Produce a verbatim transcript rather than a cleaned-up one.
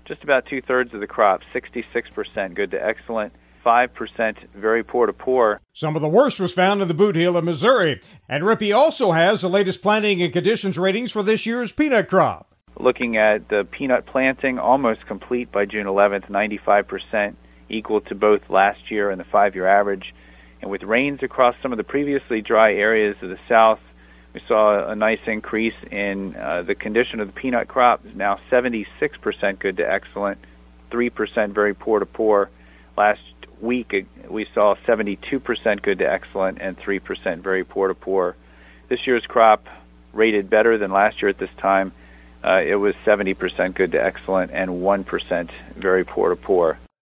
just about two-thirds of the crop, sixty-six percent good to excellent, five percent very poor to poor. Some of the worst was found in the Boot Heel of Missouri. And Rippey also has the latest planting and conditions ratings for this year's peanut crop. Looking at the peanut planting, almost complete by June eleventh, ninety-five percent, equal to both last year and the five-year average. And with rains across some of the previously dry areas of the south, we saw a nice increase in uh, the condition of the peanut crop, now seventy-six percent good to excellent, three percent very poor to poor. Last week we saw seventy-two percent good to excellent and three percent very poor to poor. This year's crop rated better than last year at this time. Uh, it was seventy percent good to excellent and one percent very poor to poor.